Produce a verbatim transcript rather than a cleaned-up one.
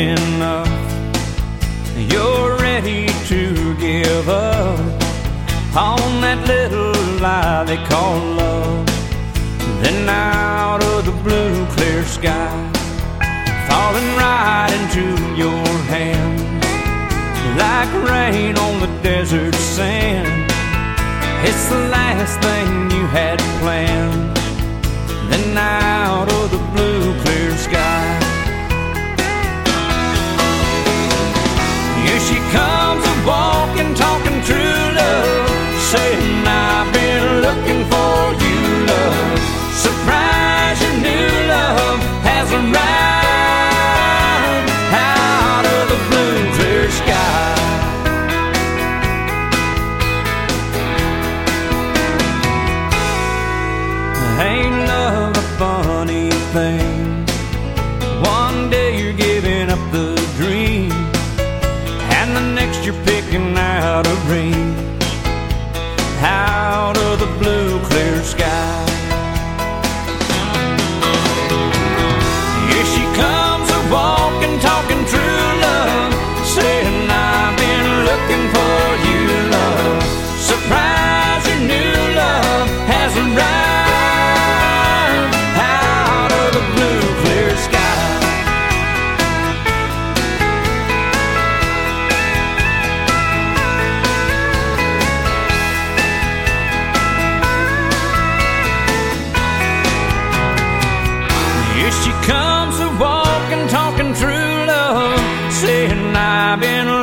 enough. You're ready to give up on that little lie they call love. Then out of the blue clear sky, falling right into your hands, like rain on the desert sand. It's the last thing you had planned. Then out of the blue clear sky, here she comes a-walking, talking true love, saying I've been looking for you, love. Surprise, your new love has arrived out of the blue clear sky. Ain't love a funny thing? One day you're giving up the dream, and the next you're picking out a ring out of the blue clear sky. Here she comes a-walking, talking true love, saying I've been looking for you, love. Surprise, your new love has arrived out of the blue clear sky. Here she comes a-walking, talking true love, saying I've been